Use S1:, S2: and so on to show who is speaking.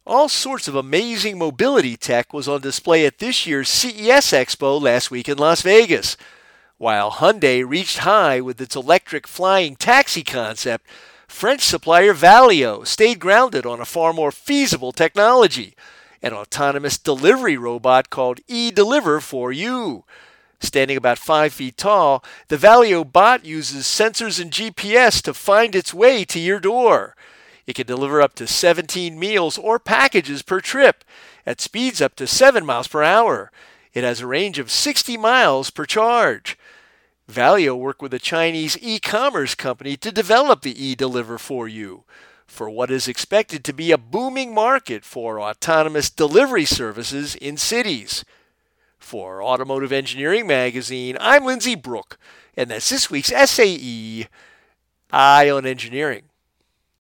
S1: All sorts of amazing mobility tech was on display at this year's CES Expo last week in Las Vegas. While Hyundai reached high with its electric flying taxi concept, French supplier Valeo stayed grounded on a far more feasible technology, an autonomous delivery robot called eDeliver for You. Standing about 5 feet tall, the Valeo bot uses sensors and GPS to find its way to your door. It can deliver up to 17 meals or packages per trip at speeds up to 7 miles per hour. It has a range of 60 miles per charge. Valeo worked with a Chinese e-commerce company to develop the eDeliver for You for what is expected to be a booming market for autonomous delivery services in cities. For Automotive Engineering Magazine, I'm Lindsay Brooke, and that's this week's SAE Eye on Engineering.